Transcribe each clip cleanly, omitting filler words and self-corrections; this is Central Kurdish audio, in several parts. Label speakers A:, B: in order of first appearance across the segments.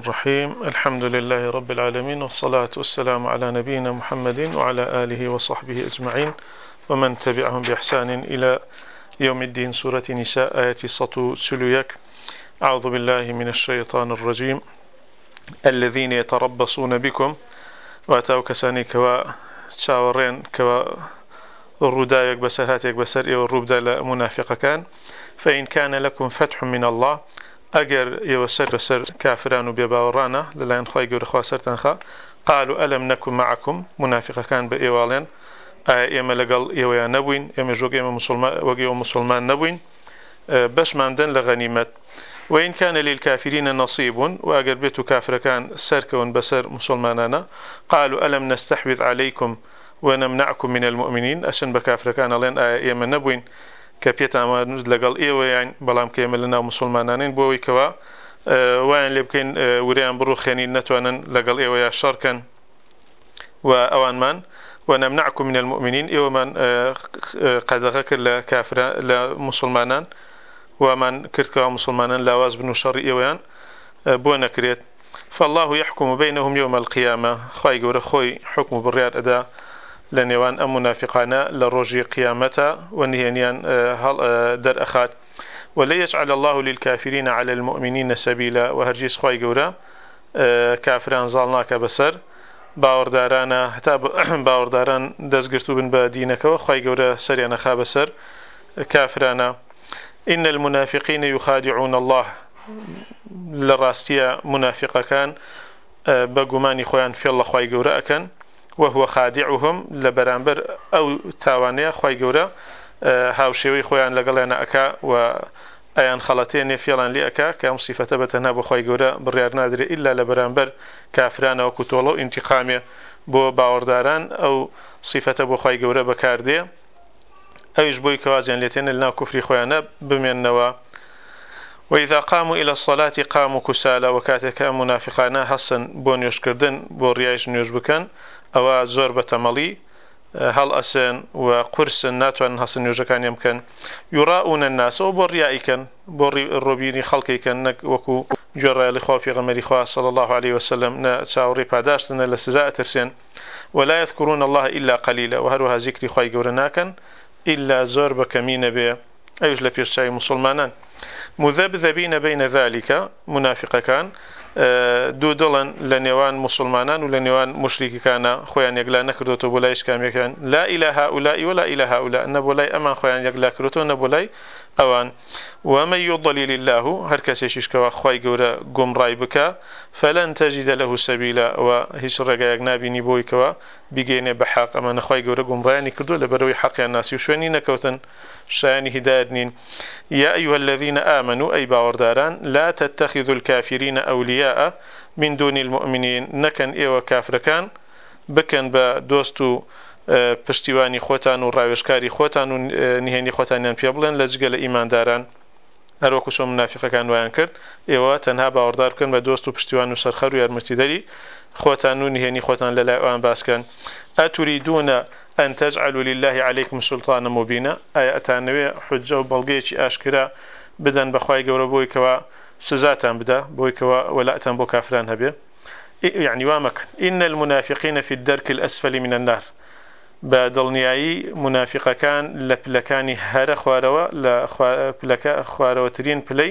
A: الرحيم الحمد لله رب العالمين والصلاة والسلام على نبينا محمد وعلى آله وصحبه أجمعين ومن تبعهم بإحسان إلى يوم الدين. سورة نساء آية صتو سلويك. أعوذ بالله من الشيطان الرجيم. الذين يتربصون بكم واتاو كساني كوا تشاورين كوا الردايك بسرهاتك بسر والربدا لمنافق كان فإن كان لكم فتح من الله أجر يوسر بسر كافران وبيباورانا للاين خواي جور خواسر تنخا قالوا ألم نكن معكم منافق كان بإيوالين إما لقل إيويا نبوين إما جوج إما مسلمان نبوين باش ماندن لغنيمة. وإن كان للكافرين نصيب وأجر بيتو كافر كان سركون بسر مسلماننا قالوا ألم نستحوذ عليكم ونمنعكم من المؤمنين أشن بكافر كان لين إما نبوين كبيتا ما لقل إيوه يعني بلام كيما لنا مسلمانين بوي كوا وين لبكين وريان برو خيانين نتوانا لقل إيوه شركا وأوان من ونمنعكم من المؤمنين إيوه من قد غكر لكافر لمسلمانان ومن كرتكوا مسلمانان لا واز بنو شر إيوه بونا كريت. فالله يحكم بينهم يوم القيامة خاي قورا خوي حكم بالرياض أدا لنيوان المنافقان لروجي قيامته ونهيان در أخات. ولا يجعل الله للكافرين على المؤمنين سبيلا وهرجيس خواي قورا كافران ظالناك بسر باوردارانا حتى باورداران دزقرتو بن بدينك وخواي قورا سريانا خابسر كافرانا. إن المنافقين يخادعون الله للراستية منافقة كان بقماني خوان في الله خواي قورا أكن وهو خادعهم لبرانبر أو تاوانيا خواي قورا هاوشيوي خوان لقلنا أكا وأيان خلطين فيلان لأكا كام صفة بتنها بخواي قورا بريار نادر إلا لبرانبر كافران وكتولو انتقامي بو باورداران أو صفة بخواي قورا بكاردية أو يجبوي كوازيان لتين لنا كفري خوانا بمن نوا. وإذا قاموا إلى الصلاة قاموا كسالى وكاتك منافقانا حسن بون يشكردن بورياش نيوجبكن أو زور بتملي هل أسن وقرس ناتوان حسن يوجكان يمكن يراؤون الناس وبوريائكن بوري الروبيني خلقيكن وكو جرى لخوفي غمري خواه صلى الله عليه وسلم نتاوري باداشتنا لسزاء ترسين ولا يذكرون الله إلا قليلا وهروها ذكري خواهي قورناكن إلا زور بكمين بي أيوش لبيرشاي مسلمانان مذبذبين بين ذلك منافق كان دو دولن لنيوان مسلمانان ولنيوان مشرك كان خوان يقلا نكرتو بولايش كام يكان لا إله هؤلاء ولا إله هؤلاء نبولاي أمان خوان يقلا كرتو نبولاي أوان. ومن يضلل الله هركس يشكوا خوي جورا قم رايبك فلن تجد له سبيلا وهيش رجع يجنبي نبوي كوا بيجينا بحق أما نخوي جورا قم رايني كردو لبروي حق الناس يشوني نكوتن شاني هدادنين. يا أيها الذين آمنوا أي باورداران لا تتخذوا الكافرين أولياء من دون المؤمنين نكن إيوا كافر كان بكن بدوستو پشتیوانی خوتان و راوشکاری خوتان و نهێنی خۆتانیان پێ بڵێن لە جگە لە ئیمانداران هەروەکو شۆ منافقەکان وایان کرد ئێوە تەنها باوەڕدار بکەن بە دۆست و پشتیوان و سەرخەر و یارمەتیدەری خۆتان و نهێنی خۆتان لەلای ئەوان باسکەن. ئەتوریدون ئەن تەجعلوا لله عليكم سلطانا مبینا ئایا ئەتانەوێ حجە و بەڵگەیەکی ئاشکرا بدەن بەخوای گەورە بۆی کەوا سزاتان بدە بۆی کەوا وەلاتان بۆ کافران هەبێ يعني وامكن. إن المنافقين في الدرك الأسفل من النار بدڵنیایی منافقەکان لە پلەکانی هەرە خوارەوە لە خوارەوەترین پلەی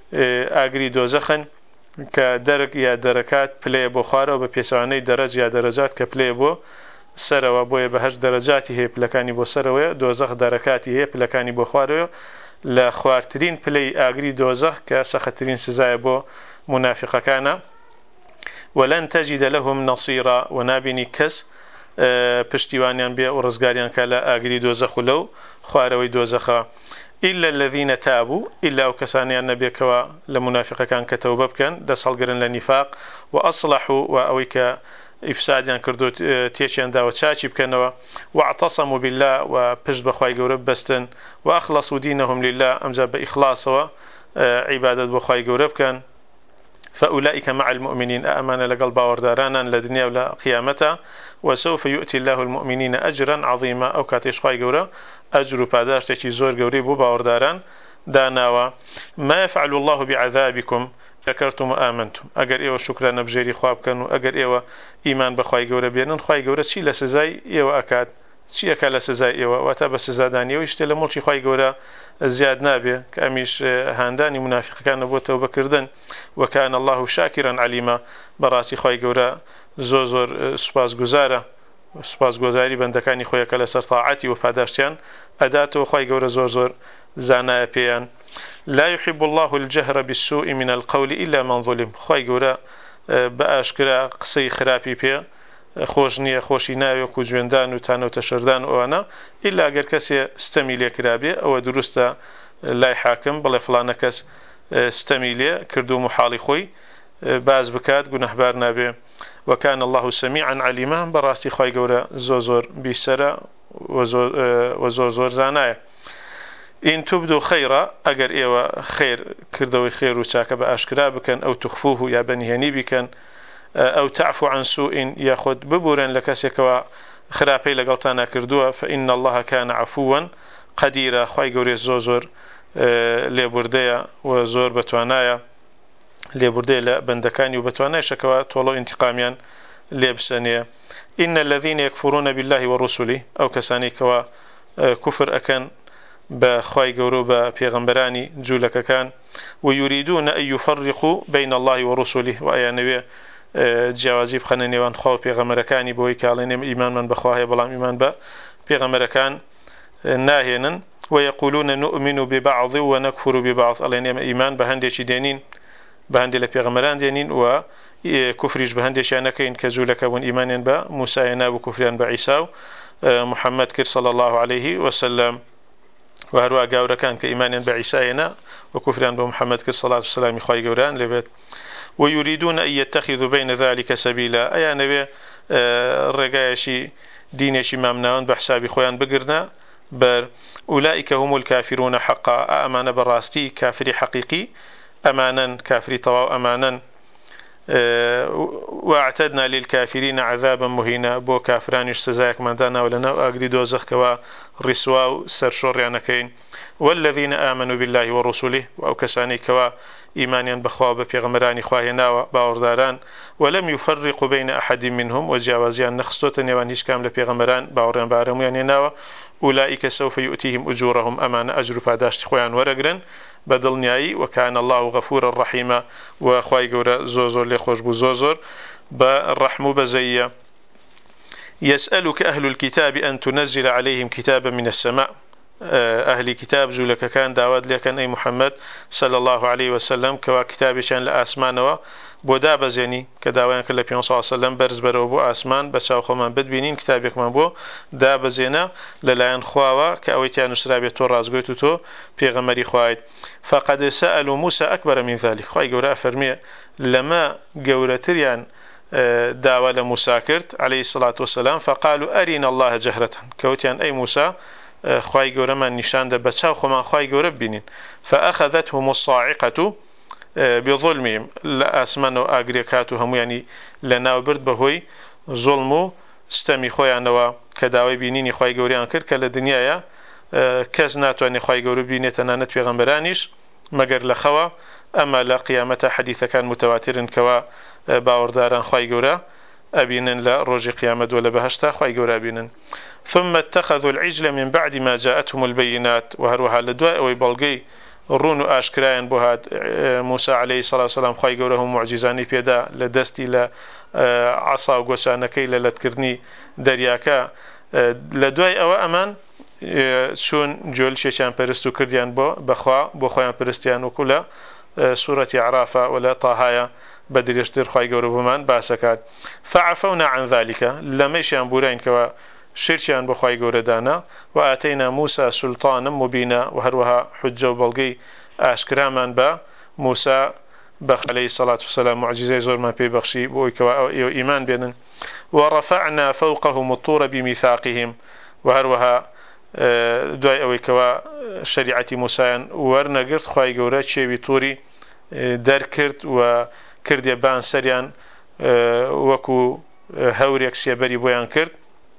A: ئاگری دۆزەخن کە دەرک یا دەرەکات پلەیە بۆ خوارەوە بە پێچەوانەی دەرەج یا دەرەجات کە پلەیە بۆ سەرەوە بۆیە بە هەشت دەرەجاتی هەیە پلەکانی بۆ سەرەوەیە دۆزەخ دەرەکاتی هەیە پلەکانی بۆ خوارەوە لە خوارترین پلەی ئاگری دۆزەخ کە سەختترین سزایە بۆ منافقەکانە. ولن تجد لهم نصيرا ونابني كس پشتیوانیان بێ و ڕزگاریان کە لە ئاگری دۆزەخ و لەو خوارەوەی دۆزەخە. إلا الذين تابوا إلا وكسانيان نبيكوا لمنافقكان كتوبة بكن دسالقرن لنفاق وأصلحوا وأويك إفساديان كردو تيشيان دا وتشاچي بكنوا واعتصموا بالله وبشت بخواي قورب بستن وأخلصوا دينهم لله أمزا بإخلاص وعبادة بخواي قورب كان فأولئك مع المؤمنين أأمان لقلب باوردارانا لدنيا ولا قيامته وسوف يؤتي الله المؤمنين أجرا عظيما أو كاتيش خواي قورا أجر باداش تشي زور قوري بو باورداران داناوا. ما يفعل الله بعذابكم شكرتم وآمنتم أجر إيوه شكرا نبجري خواب كانوا أجر إيوه إيمان بخواي جورا بينن خواي جورا شي لسزاي إيوه أكاد شي أكاد لسزاي إيوه واتابا سزاداني ويشتل مولشي خواي جورا زياد نابي كأميش هانداني منافق كان نبوته وبكردن وكان الله شاكرا عليما براسي خواي جورا زوزور سپاس گزارە سپاس گۆزاری بەندەکانی خۆیەکە لەسەر تاعەتی و پاداشتیان ئەداتەوە خۆی گەورە زۆر زانایە پێیان لا يحب الله الجهر بالسوء من القول إلا من ظلم خۆی گەورە بە ئاشکرا قسەی خراپی پێ خۆش نییە خۆشی ناوێت و جوێندان و تانەوتە شەردان ئەوانە ئیلا ئەگەر کەسێ ستەمی لێکرابێ ئەوە دروستە لای حاکم بڵێ فڵانە کەس ستەمی لێ کردو محاڵی خۆی باز بکات گونەحبار نابێ وكان الله سميعا عليما براستي خواي جورا زوزور بيسرا وزوزور زانايا إن تبدو خيرا أجر إيوا خير كردوي خير وشاك بأشكرا بكن أو تخفوه يا بني هني بكن أو تعفو عن سوء ياخد ببورا لكسيكوا خرابي لقلتانا كردوها فإن الله كان عفوا قديرا خواي جوري زوزور لبرديا وزور بتوانايا لێبوردەیە لە بەندەکانی و بەتوانای شەکەوە تۆڵە ئینتقامیان لێبسەنێ إن الذين يكفرون بالله ورسله أو كساني كوا كفر أكن بخواي جورو ببيغمبراني جولك كان ويريدون أن يفرقوا بين الله ورسله وأيانوي جوازي بخنني وان خو بيغمبركاني بوي كالين إيمان من بخواه بلام إيمان بيغمبركان ناهينا ويقولون نؤمن ببعض ونكفر ببعض ألين إيمان بهندي دينين بهندي لبيغمران دينين و كفريش بهندي شانكين كزولك ون إيمان با موسى ناب كفريان بعيسى محمد كر صلى الله عليه وسلم وهروا جاورا كان كإيمان بعيسى وكفريان بمحمد كر صلى الله عليه وسلم خاي جوران لبيت ويريدون أن يتخذوا بين ذلك سبيلا أي نبي رجايشي دينشي ممنون بحساب خوان بقرنا بر أولئك هم الكافرون حقا أمان براستي كافر حقيقي أمانا كافري طواو أمانا واعتدنا للكافرين عذابا مهينا بو كافران سزايك من دانا ولنا وأقري دوزخ كوا رسوا سرشور يعنكين والذين آمنوا بالله ورسله وأو كساني كوا إيمانيا بخواب بيغمراني خواهنا باورداران ولم يفرقوا بين أحد منهم وجاوزيان نخصوتن يوان هيش كامل بيغمران باوران بارمو يعني ناوا أولئك سوف يؤتيهم أجورهم أمان أجر باداشت خوان ورقرن بدل نياي وكان الله غفورا رحيما وخواي جورا زوزور لخوش بزوزور بالرحم بزية يسألك أهل الكتاب أن تنزل عليهم كتابا من السماء أهل كتاب جولك كان داود لكن أي محمد صلى الله عليه وسلم كوا كتاب شان لأسمان بودا بزيني كداوان كلا بيون صلى الله عليه وسلم برز برو بو أسمان بشاو خمان بدبينين كتابك من بو دا بزينا للاين خواوا كأويتيان سرابي تو رازقويتو تو بيغمري خوايد فقد سألوا موسى أكبر من ذلك خواهي قوراء فرمي لما قورتريان داوى لموسى كرت عليه الصلاة والسلام فقالوا أرنا الله جهرة كوتيان أي موسى خواهي قورا من نشان دا بچاو خمان خواهي قورا ببينين فأخذتهم الصاعقة بظلمهم لأسمنوا أغريكاتهم يعني لناو برد بهوي ظلمو استمي خويانوا كداوي بينيني خواهي قوريان كرت كلا دنيايا کەس ناتوانێت خی گەورە بینێتە نانەت پێغەمبەرانیش مەگەر لە خەوە ئەمە لە قیامەتە حەدیثەکان متەواترن کەوا باوەڕداران خی گەورە ئەبینن لە ڕۆژی قیامەت و لە بەهەشتا خی گەورە بینن ثم اتخذوا العجل من بعد ما جاءتهم البينات وهروها لدواء أو بلغي ڕون و ئاشکرایان بۆ هات موسى عليه الصلاة والسلام خی گەورە هەموو معجزانی پێدا لە دەستی لە عەسا و گۆچانەکەی لە لەتکردنی دەریاکە لە دوای ئەوە ئەمان چون جۆل شێچیان پەرست و کردیان بۆ خۆیان پرستیان وەکو لە سوورەتی عەرافە و لە تاهایە بە درێژتر خی گەورە بۆمان باسەکات فعفونا عن ذلك لەمەیشیان بورینکەوە شركيان بخواي جوردانا وآتينا موسى سلطانا مبينا وهروها حجة وبلغي أشكرامان با موسى بخ عليه الصلاة والسلام معجزة زور ما بيبخشي بويكوا إيمان بينن ورفعنا فوقهم الطور بميثاقهم وهروها دوای ئەوەی کەوا شریعەتی موسایان وەرنەگرت خوای گەورە چێوی تووری دەرکرد و کردێ بان سەریان وەکو هەورێک سێبەری بۆیان کرد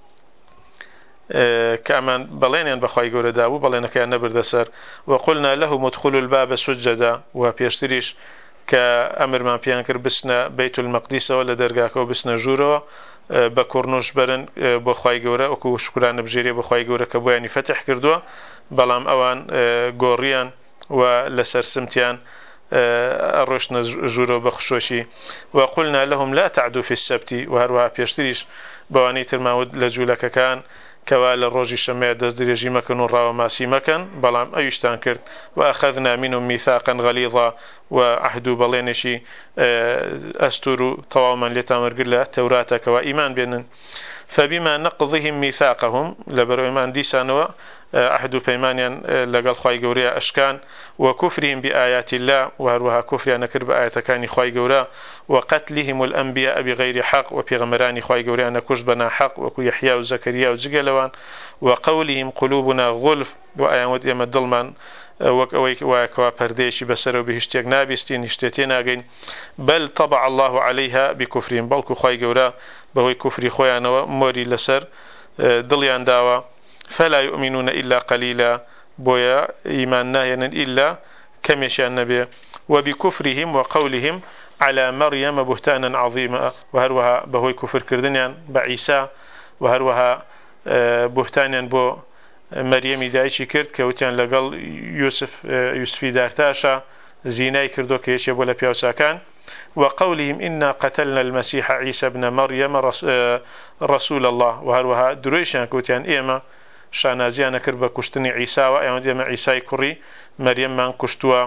A: کە ئەمان بەڵێنیان بەخوای گەورە دابوو بەڵێنەکەیان نەبردە سەر وقلنا لهم ادخلوا الباب سجدا و پێشتریش کە ئەمرمان پێیان کرد بچنە بەیت المەقدیسەوە لە دەرگاکەوە بچنە ژوورەوە بە کوڕنوش برن بۆ خوای گەورە وەکو شکرانە بژێریە بە خوای گەورە کە بۆیانی فتح کردووە بەڵام ئەوان گۆڕیان و لەسەر سمتیان ڕۆشتنە ژوورەوە بە خشۆشی وقلنا لهم لا تعدوا في السبت وهروها پێشتریش بەوانەی ترماوت لە جوولەکەکان کەوا لە ڕۆژی شەمەیە دەست درێژی مەکەن و ڕاوەماسی مەکەن بەڵام ئەویشتان کرد وأخذنا منهم ميثاقا غليظا وعهد و بەڵێنێکی ئەستور و تەواومان لێتان وەرگرت لە تەوراتە کەوا ئیمان بێنن فبما نقضهم ميثاقهم لبرويمان ديسانوا عهد بيمانيان لقال خواي قوريا أشكان وكفرهم بآيات الله وهروها كفر نكر بآيات كان خواي قورا وقتلهم الأنبياء بغير حق وبيغمران خواي قوريا نكش بنا حق وكو يحيى وزكريا وزقلوان وقولهم قلوبنا غلف وآيات يما الظلمان وكوا پرديشي بسر وبهشتيق نابستين هشتيتين اغين بل طبع الله عليها بكفرهم بلكو خواي قورا بهوي كفري خويا موري لسر دليان داوا فلا يؤمنون إلا قليلا بويا إيمان ناهينا إلا كمشي النبي وبكفرهم وقولهم على مريم بهتانا عظيما وهروها بهوي كفر كردنيان بعيسى وهروها بهتانا بو مريم دايشي كرد كوتيان لقل يوسفي دارتاشا زيناي كردو كيشي بولا بيوساكان وقولهم إنا قتلنا المسيح عيسى ابن مريم رسول الله وهروها درويشان كوتيان إيما شانازیان کرد بە کوشتنی عیسا و ئەوەندە ئێمە عیسای کوڕی مەریەممان کوشتووە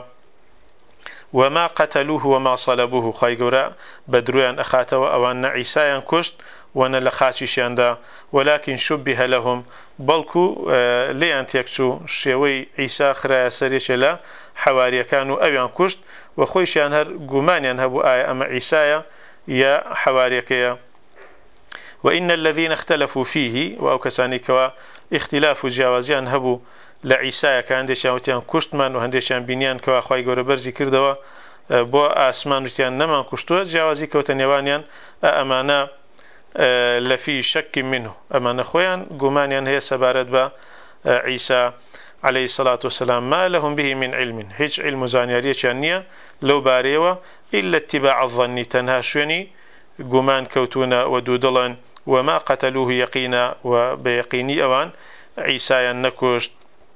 A: وما قتلوه وما صلبوه خی گەورە بە درویان ئەخاتەوە ئەوان نە عیسایان کوشت وەنە لە خاچیشیاندا ولكن شبه لهم بەڵکو لێیان تێکچوو شێوەی عیسا خرایە سەرێکە لە حەواریەکان و ئەویان کوشت و خۆیشیان هەر گومانیان هەبوو ئایا ئەمە عیسایە یا حەواریەکەیە وإن الذين اختلفوا فيه وأو كساني كوا اختلاف جیاوازیان هەبوو لە عیسایە کە هەندێکیان وتیان کوشتمان و هەندێکیان بینیان کەوا خوای گەورە بەرزی کردەوە بۆ ئاسمان وتیان نەمان کوشتووە جیاوازی کەوتە نێوانیان ئەمانە لەفی شەکی منه ئەمانە خۆیان گومانیان هەیە سەبارەت بە عیسا عليه الصلاة والسلام ما لهم به من علم هیچ علم و زانیاریەکیان نییە لەو بارەیەوە إلا اتباع الظن تەنها شوێنی گومان کەوتونە و دوودڵن وما قتلوه يقينا وبيقيني أوان عيسى نكوشت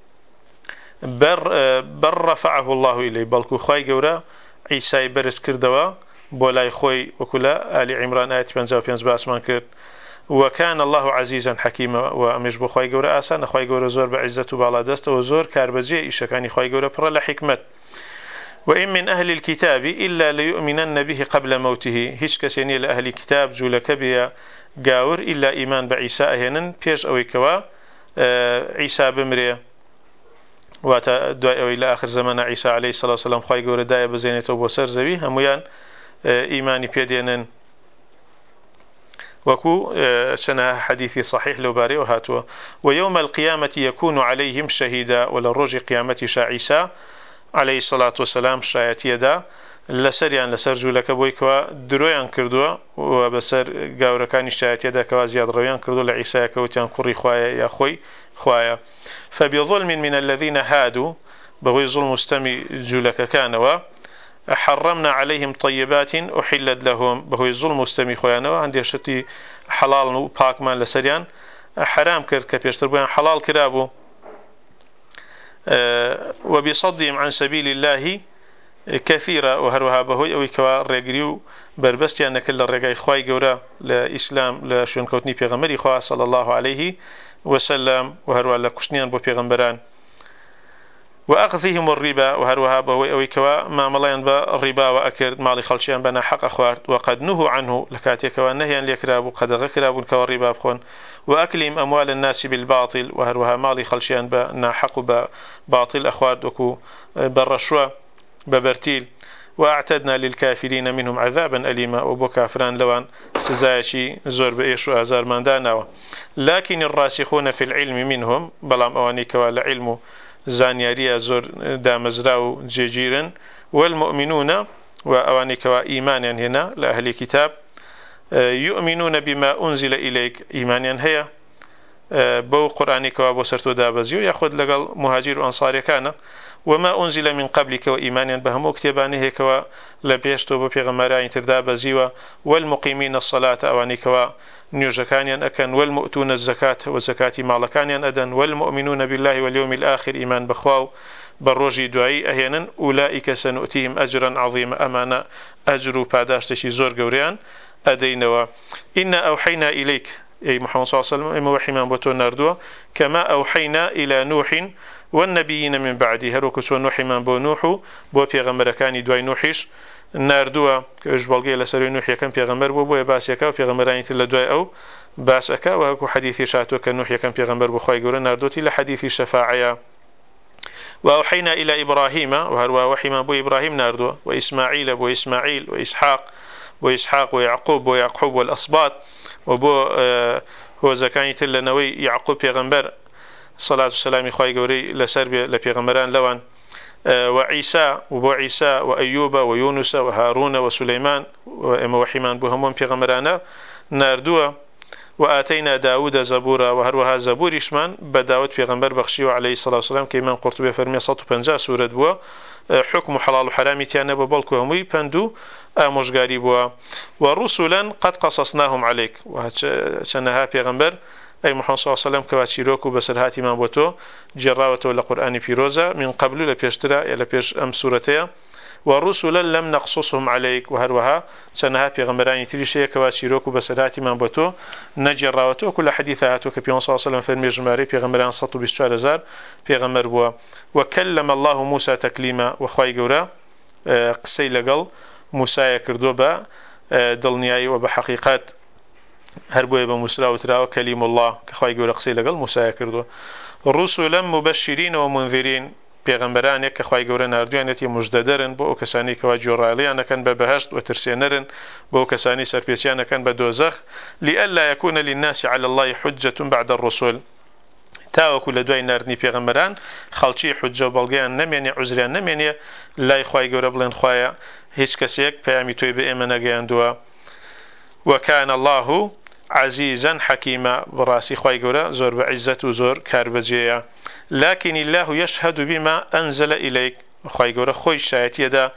A: بر رفعه الله إليه بلكو خواي قورا عيسى برس كردوا بولاي خوي وكلا آل عمران آيات 55 باسمان كرد وكان الله عزيزا حكيما ومش بو خواي قورا آسان خواي قورا زور بعزته بالا دست وزور كاربزي إيشا كان خواي قورا پر لحكمت وإن من أهل الكتاب إلا ليؤمنن به قبل موته هيش كسيني لأهل الكتاب جولك بيا قاور إلا إيمان بعيسى أهنن بيش أوي كوا عيسى بمري واتا دعاء إلى آخر زمان عيسى عليه الصلاة والسلام خواهي قول داية بزينته وبسر زوي هميان إيماني بيدينن وكو سنة حديثي صحيح لو باري وهاتوا ويوم القيامة يكون عليهم شهيدا وللرج قيامة شا عيسى عليه الصلاة والسلام شايتي دا لسريان لسر جولك بويكوا درويان كردوا وبسر قاوركاني شايتي دا كوا زياد رويان كردوا لعيسى كوتيان قري خوايا يا خوي خوايا فبظلم من الذين هادوا بغي ظلم مستمي جولك كانوا حرمنا عليهم طيبات أحلت لهم بغي ظلم مستمي خوايا عندي شتي حلال وباك مان لسريان حرام كرد كبيشتر بوين حلال كرابو وبصدهم عن سبيل الله كثيرة وهروها بهوي أو كوا رجريو بربستي أن كل الرجاي خواي جورا لإسلام لشون كوتني بيغمري خوا صلى الله عليه وسلم وهروها لكشنيان بو بيغمبران وأخذهم الربا وهروها بهوي أو كوا ما ملاين بالربا وأكرد مالي خلشيان بنا حق أخوات وقد نهوا عنه لكاتي كوا نهيا ليكرابو قد غكرابو كوا الربا بخون وأكلهم أموال الناس بالباطل وهروها مالي خلشيان بنا حق باطل أخوات وكو بالرشوة ببرتيل وأعتدنا للكافرين منهم عذابا أليما وبو كافران لوان سزايشي زور بإيش وأزار من داناوا لكن الراسخون في العلم منهم بلام أواني كوالا علم زانياريا زور دامزراو جيجيرا والمؤمنون وأواني كوا إيمانا هنا لأهل كتاب يؤمنون بما أنزل إليك إيمانا هي بو قرآني كوا بو سرتو دابزيو ياخد لقل مهاجر وأنصاري كان وما أنزل من قبلك وإيمانا بهم كتابانه كوا لبيشتو ببيغمران تردا بزيوا والمقيمين الصلاة أواني كوا نيوجكانيا أكن والمؤتون الزكاة وزكاة مالكانيا أدن والمؤمنون بالله واليوم الآخر إيمان بخواو بروجي دعي أهينا أولئك سنؤتيهم أجرا عظيما أمانا أجر باداشتشي زور قوريان أدينوا إنا أوحينا إليك أي محمد صلى الله عليه وسلم موحي من بطو ناردوا كما أوحينا إلى نوح والنبيين من بعده هروكو سو نوحي من بو نوح بو بيغمركاني دواي نوحيش ناردوا كأج بلغي لسري نوح يكن بيغمر بو يباسيكا وبيغمراني تلا دواي أو باسكا وهكو حديثي شاتو كنوح يكن بيغمر بو خواي قولا ناردوتي لحديث الشفاعية وأوحينا إلى إبراهيم وهروا وحي من بو إبراهيم ناردوا وإسماعيل بو إسماعيل وإسحاق ويعقوب ويعقوب والأصباط وبو هو زكاني تلا نوي يعقوب بيغمبر صلاة والسلام خواهي قوري لسرب لبيغمران لوان وعيسى وبو عيسى وأيوب ويونس وهارون وسليمان وإما وحيمان بوهمون بيغمرانا ناردوا وآتينا داود زبورا وهروها زبور إشمان بداود بيغمبر بخشيو عليه الصلاة والسلام كيمان قرطبي فرمي 150 سورة بوا حكم حلال وحرام تيانا ببالكو هموي بندو مشغاري بوا ورسلا قد قصصناهم عليك وشنها بيغمبر أي محمد صلى الله عليه وسلم كواتشيروكو بسرهاتي من بوتو جراوته لقرآن فيروزا من قبل لبيشترا لبيش أم سورتها ورسلا لم نقصصهم عليك وهروها سنها بيغمراني تريشيه كواتشيروكو بسرهاتي من بوتو نجراوته كل حديثاته كبيون صلى الله عليه وسلم في المجماري بيغمران سطو بشتوار بيغمر بوا وكلم الله موسى تكليما وخواي قورا قسي لقل موسى يكردو با دلنياي وبحقيقات هربوه بموسى وتراو كليم الله كخواي قورا قسي لقل موسى يكردو رسلا مبشرين ومنذرين پیغمبران که خواهی گوره نردویانتی مجددرن با او کسانی که جورالیان کن به بهشت و ترسینرن با او کسانی سرپیچیان کن به دوزخ لئلا يكون للناس على الله حجة بعد الرسل تاوكو لدوای نردنی پیغمبران خلچی حجه و بلگیان نمینی عذریان نمینی لای خواهی گوره بلند خواهی هیچ کسی یک پیامی توی به ایمن نگیاندوا وكان الله عزيزا حكيما براسي خواهي قولا زور بعزة وزور كاربجية لكن الله يشهد بما أنزل إليك خواهي قولا خوي شايتي دا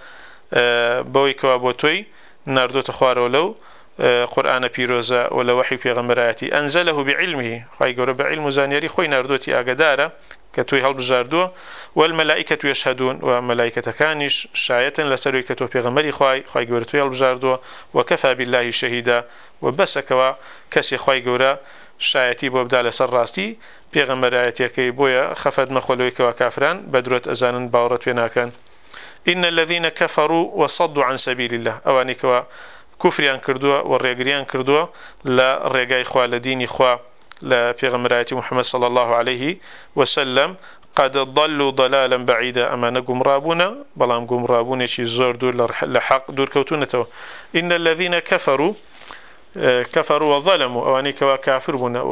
A: بويك وابوتوي نردو تخوارو لو قرآن بيروزا ولا وحي بيغمراتي أنزله بعلمه خواهي قولا بعلم زانيري خوي نردوتي أقدارا كتوي هل بجاردو والملائكة يشهدون وملائكة كانش شاية لسروي كتو بيغمري خواهي قولا توي هل بجاردو وكفى بالله شهيدا وبسكوا كسي خواهي قولا شايتي بوبدال سر راستي بيغمر آياتيكي بويا خفد مخلويك وكافران بدروت أزانا باورت بناكن إن الذين كفروا وصدوا عن سبيل الله أوانيكوا كفريان كردوا والرقريان كردوا لا رقاي خوا لديني خوا لا بيغمر آياتي محمد صلى الله عليه وسلم قد ضلوا ضلالا بعيدا أما نقوم رابونا بلام قوم رابونا شي زور دور لحق دور كوتونته إن الذين كفروا وظلموا أواني كوا كافر بنا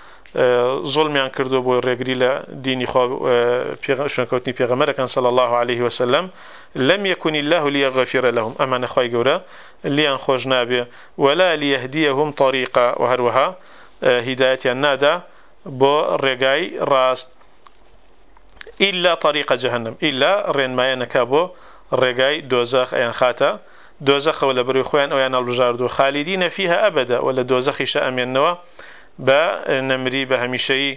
A: وظلم كردو بو رجريلا ديني خو شنكوتني بيغمر كان صلى الله عليه وسلم لم يكن الله ليغفر لهم أما نخوي جورا ليان خوجنابه ولا ليهديهم طريقا وهروها هداية النادى بو رجاي راس إلا طريق جهنم إلا رين ما ينكابو رجاي دوزاخ أين خاتا دوزخ ولا بري خوان او ينال البجاردو خالدين فيها ابدا ولا دوزخ شاء من النوا با نمري بهمشي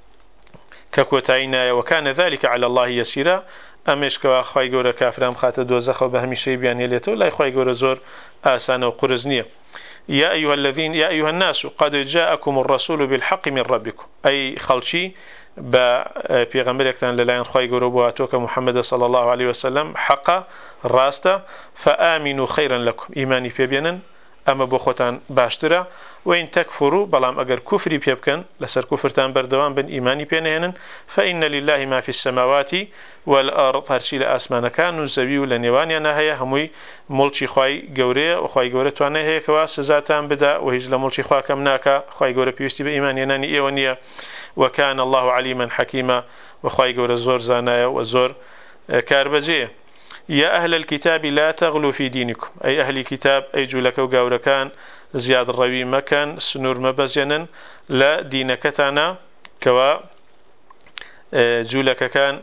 A: ككوتاينا وكان ذلك على الله يسيرا امش كوا خوي غور كافرام خاطر دوزخ بهمشي بيان يلتو لا خوي غور زور اسان وقرزنيه يا ايها الناس قد جاءكم الرسول بالحق من ربكم اي خلشي با پیغمبرکتان للاین خوای گرو بو اتوک محمد صلی الله علیه وسلم حقا راستا فآمنوا خيرا لكم ایمانی پیبینن اما بو خوتان باشتره وان تكفروا بلام اگر كفري بيبكن لسر كفرتان بردوان بن ايماني بينهن فان لله ما في السماوات والارض هرشي اسمان كان زبي ولنيوان نهايه همي ملچي خوي غوري وخوي غوري توانه هي كوا سزاتان بدا وهج لملچي خوا كمناكا خوي غوري بيستي بايمان يناني ايونيه وكان الله عليما حكيما وخوي غوري زور زانايا وزور كاربجي يا أهل الكتاب لا تغلوا في دينكم أي أهل الكتاب أي جولك وقاوركان زياد الروي مكان سنور مبزينا لا دينك تانا كوا جولك كان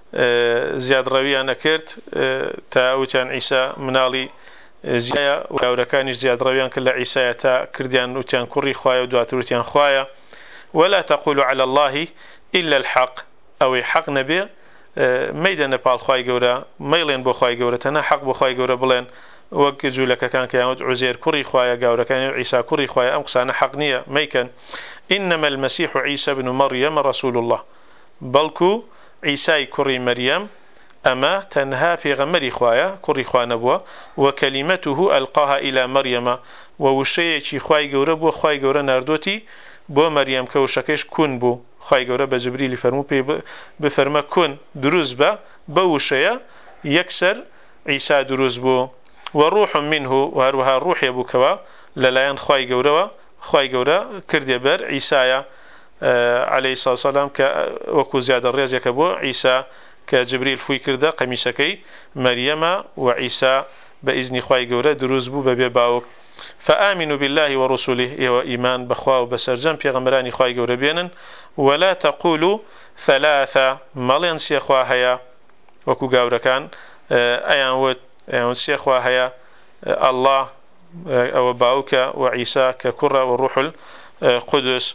A: زیادڕەویان ئەکرد تا وتیان عیسا مناڵی زیایە و گاورەکانیش زیادڕەویان کرد لە عیسایە تا کردیان وتیان کوڕی خوایە و دواتر وتیان خوایە. ولا تقولوا على الله إلا الحق أو حق نبي ميدان نبال خواي جورا ميلين بو خواي جورا تنا حق بو خواي جورا بلين وكجو لك كان كيامد عزير كري خوايا جورا كان عيسى كري خوايا أم قصانا حق نية ميكن. إنما المسيح عيسى بن مريم رسول الله بلكو عيسى كري مريم أما تنهى في غمري خوايا كري خوا نبوة وكلمته ألقاها إلى مريم ووشيء خواي جورا بو خواي جورا ناردوتي بو مريم كوشكش كون بو خواي جورا بجبريل فرمو بفرما كون دروز با بوشيا يكسر عيسى دروز بو وروح منه وهروها الروح يبو كوا للايان خواي جورا كردي بر عيسى عليه الصلاة والسلام وكو زيادة الرياز يكبو عيسى كجبريل فوي كردا قميصكي مريم وعيسى بإذن خواي جورا دروز بو ببي باوك. فآمنوا بالله ورسله وإيمان بخوا وبسرجم بيغمراني خواي جورا بينن. ولا تقولوا ثلاثة مالين سيخوا هيا وكو جورا كان أيان سيخوا هيا الله أو باوك وعيسى ككرة والروح القدس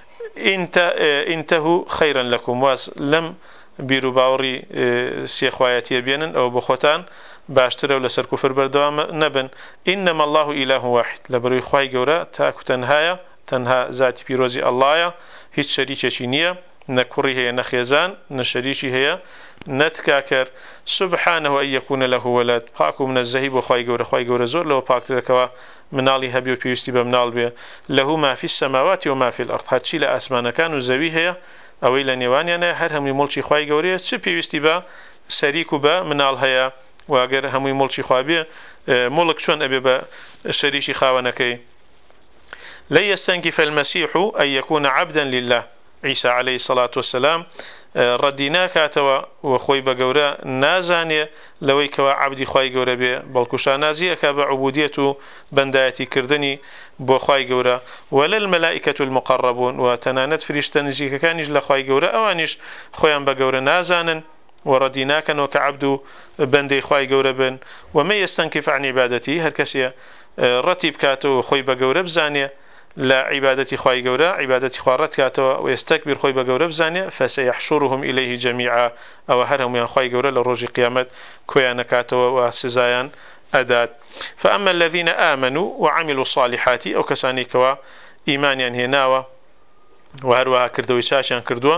A: انتهوا خيرا لكم واس لم بيرو باوري سيخواياتي بينن أو بخوتان باشتروا لسر كفر بردوام نبن. إنما الله إله واحد لبروي خواي جورا تاكو تنها ذاتي بيروزي الله هيت شريكة شينية نكوري هي نخيزان نشريكي هي نتكاكر سبحانه أن يكون له ولد باكو من الزهيب وخواي جورا زور لو باك تركوا منالي هبيو بيوستي بمنال بيه له ما في السماوات وما في الأرض هاتشي لأسمان كانوا زوي هي أو إلى نيوانيانا هر همي ملشي خواي جورا تشي بيوستي با سريكو با منال هيا واگر هموی ملکی خوابی ملک چون ابی با شریشی خوانکی. لا يستنكف المسيح أن يكون عبدا لله عيسى عليه الصلاة والسلام ردينا كاتوا وخوي بجورا نازانية لوي كوا عبد خوي جورا بي بلكوشا نازية كابا عبوديته بنداتي كردني بو خوي جورا ولا الملائكة المقربون وتنانت فريشتن زيك كان يجلا خوي جورا أوانيش خويان بجورا نازانا ورديناك وكعبد بندي خواي جوربن. وما يستنكف عن عبادتي هالكسية رتب كاتو خوي بجورب زانية لا عبادتي خواي جورا عبادتي خوارت كاتو ويستكبر خوي بجورب زانية فسيحشرهم إليه جميعا أو هرهم يا خواي جورا لروج قيامة كويان كاتو وسزايان أدات. فأما الذين آمنوا وعملوا الصالحات أو كساني كوا إيمانيا هناوا وهروا كردوا شاشان كردوا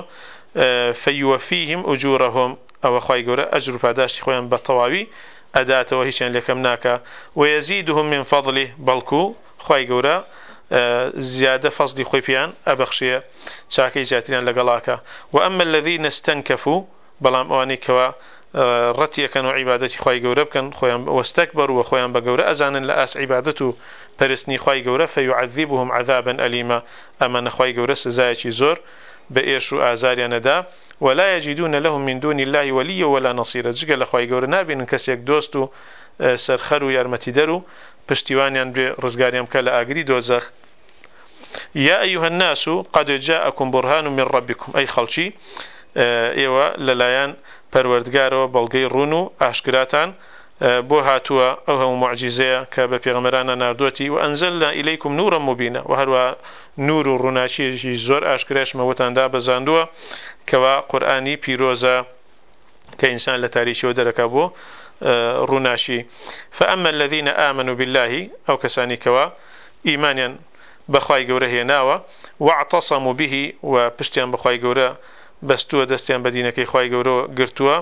A: فيوفيهم أجورهم أو خواي جورا أجر بعداش خوان بالطواوي أداته وهيشان لكم ناكا ويزيدهم من فضله بلكو خواي جورا زيادة فضل خويبيان أبخشية شاكي زياتين لقلاكا. وأما الذين استنكفوا بلام أواني كوا رتي كانوا عبادتي خواي جورا بكن خوان واستكبروا وخوان بجورا أزانا لأس عبادته برسني خواي جورا فيعذبهم عذابا أليما. أما خواي جورا سزايتي زور بإيش وآزار ندا ولا يجدون لهم من دون الله وليا ولا نصيرا. جگە لە خوای گەورە نابێنن کەسێک دۆست و سەرخەر و یارمەتیدەر و پشتیوانیان بێ ڕزگاریان بکە لە ئاگری دۆزەخ. يا أيها الناس قد جاءكم برهان من ربكم أي خەڵکی ئێوە لەلایەن پەروەردگارەوە بەڵگەی ڕوون و ئاشکراتان بۆ هاتووە ئەو هەموو معجزەیە کە بە پێغەمبەرانە ناردوەتی وأنزلنا إليكم نورا مبينا وهروە نور و ڕووناچیەکی زۆر ئاشکرایش مەوەتاندا بەزاندووە کەوا قورئانی پیرۆزە کە ئینسان لە تاریکیەوە دەرەکا بۆ ڕووناچی. فأما الذين آمنوا بالله أو كساني كوا إيمانيا بخواي جورا هێناوە واعتصموا به وپشتیان بخواي جورا بستووە دەستیان بەدینەکەی خوای گەورە گرتووە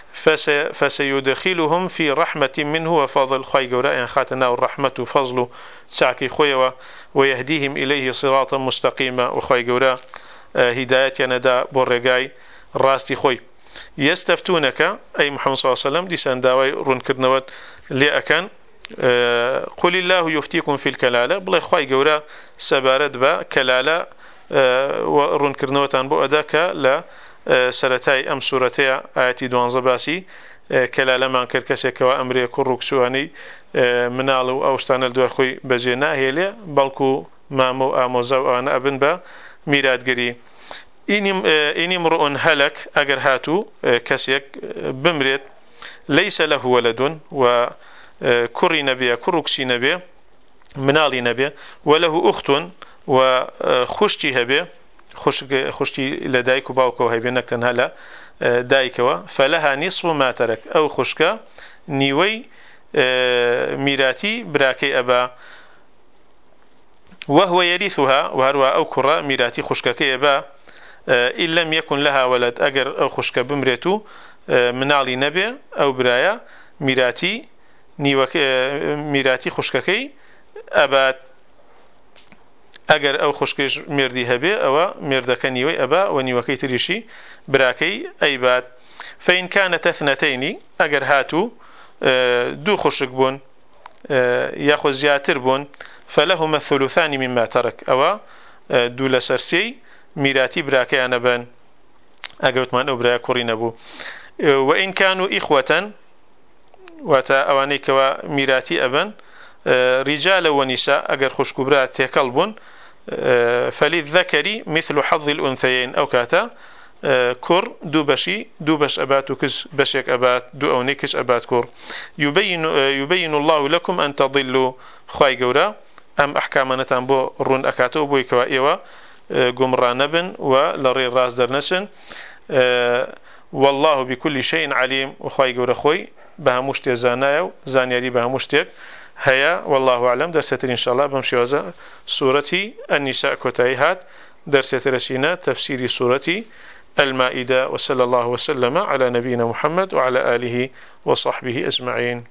A: فسيدخلهم في رحمة منه وفضل خوای گەورە ئەیان خاتە ناو ڕەحمەت و فەزڵ و چاکەی خۆیەوە ويهديهم إليه صراطا مستقيما وخواي گەورە هدايتیان ئەدا بۆ ڕێگای ڕاستی خۆی. يستفتونك أي محمد صلى الله عليه وسلم دیسان داوای ڕوونکردنەوەت لێ ئەکەن قل الله يفتيكم في الكلالة بڵێ خوای گەورە سەبارەت بە کەلالە ڕوونکردنەوەتان بۆ ئەداکە لە سەرەتای ئەم سوورەتەیە ئاەتی 12 باسی کەلالەمان کرد کەسێکەوە ئەمرێ کوڕ و کچووانەی مناڵ و ئەو شتانە دوای خۆی بەجێ ناهێلێ بەڵکو مامە و ئامۆزە و ئەوانە ئەبن بە میراتگەری. إني امرؤ هلك أجر هاتو كسيك بمرت ليس له ولد وكري نبي كركسي نبي منالي نبي وله أخت وخشتي هبي خشتي لدايك وباوكو هبي نكتن هلا دايكوا فلها نصف ما ترك أو خشكا نيوي ميراتي براكي أبا وهو يرثها وهروا أو كرة ميراتي خشكا أبا إن لم يكن لها ولد أجر أو خشكا بمريتو منالي نبي أو برايا ميراتي نيوك ميراتي خشككي أبا أجر أو خشكش مردي هبي أو مردك نيوي أبا ونيوكي تريشي براكي أي بات فإن كانت اثنتين أجر هاتو دو خشك بون ياخذ زياتر بون فلهما الثلثان مما ترك أو دو لسرسي ميراتي براكي أنا بان أجوت من أبرايا كورين أبو وإن كانوا إخوة وتا أوانيك وميراتي أبن رجال ونساء أجر خشكبرات تكلبون فللذكر مثل حظ الأنثيين أو كاتا كر دو بش أبات وكش بشك أبات دو أو نكش أبات كر يبين الله لكم أن تضلوا خواي جورا أم أحكامنا تنبو رون أكاتو بوي كوائيوا قمران بن ولري الراس درنسن والله بكل شيء عليم وخواي جورا خوي بها مشتي زانايو زانياري بها مشتيك هيا والله أعلم درستر إن شاء الله بمشي وزا سورة النساء كتايهات درستر رسينا تفسير سورة المائدة وصلى الله وسلم على نبينا محمد وعلى آله وصحبه أجمعين.